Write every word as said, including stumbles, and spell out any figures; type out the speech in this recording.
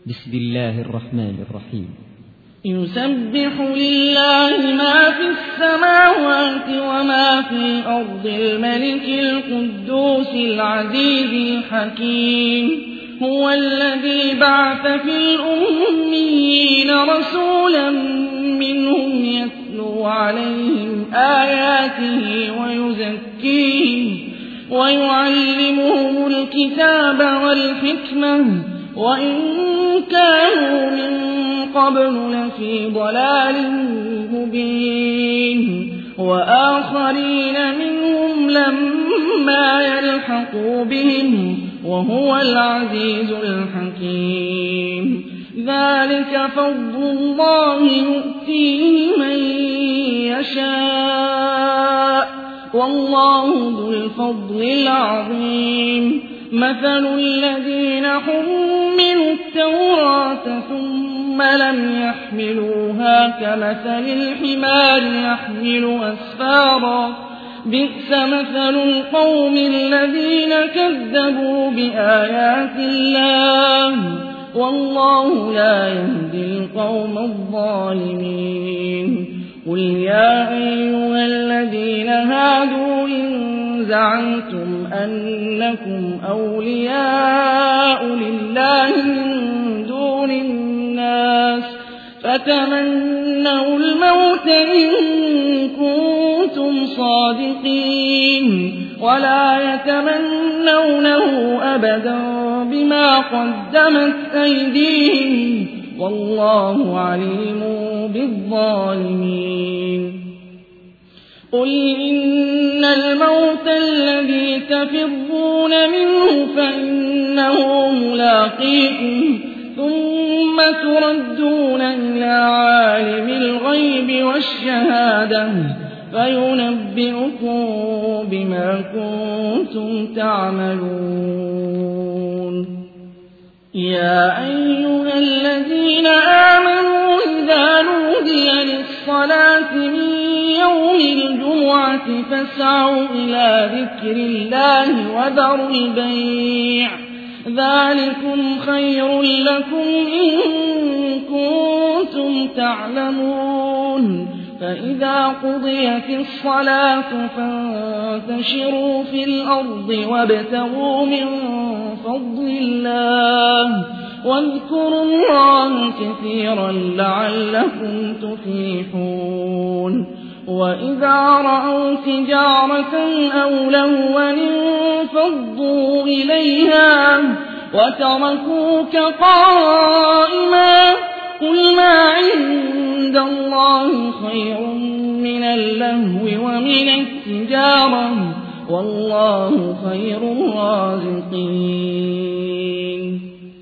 بسم الله الرحمن الرحيم. يسبح لله ما في السماوات وما في الأرض الملك القدوس العزيز الحكيم. هو الذي بعث في الأميين رسولا منهم يتلو عليهم آياته ويزكيهم ويعلمهم الكتاب والحكمة وإن كانوا من قبل لفي ضلال مبين، وآخرين منهم لما يلحقوا بهم وهو العزيز الحكيم. ذلك فضل الله يؤتيه من يشاء والله ذو الفضل العظيم. مثل الذين حملوا التوراة ثم لم يحملوها كمثل الحمار يحمل أسفارا، بئس مثل القوم الذين كذبوا بآيات الله والله لا يهدي القوم الظالمين. قل يا أيها الذين هادوا إن زعمتم أنكم أولياء لله من دون الناس فتمنوا الموت إن كنتم صادقين ولا يتمنونه أبدا بما قدمت أيديهم والله عليم بالظالمين. قل إن الموت الذي تفرون منه فإنه ملاقيكم ثم تردون إلى عالم الغيب والشهادة فينبئكم بما كنتم تعملون. يا أيها الذين آمنوا إذا نودي للصلاة من يوم الجمعة فاسعوا إلى ذكر الله وذروا البيع ذلكم خير لكم إن كنتم تعلمون. فإذا قضيت الصلاة فانتشروا في الأرض وابتغوا من فضل الله واذكروا الله كثيرا لعلكم تفلحون. وإذا رأوا تجارة أو لهوا انفضوا إليها وتركوك قائما قل ما عند الله خير من اللهو ومن التجارة والله خير الرازقين.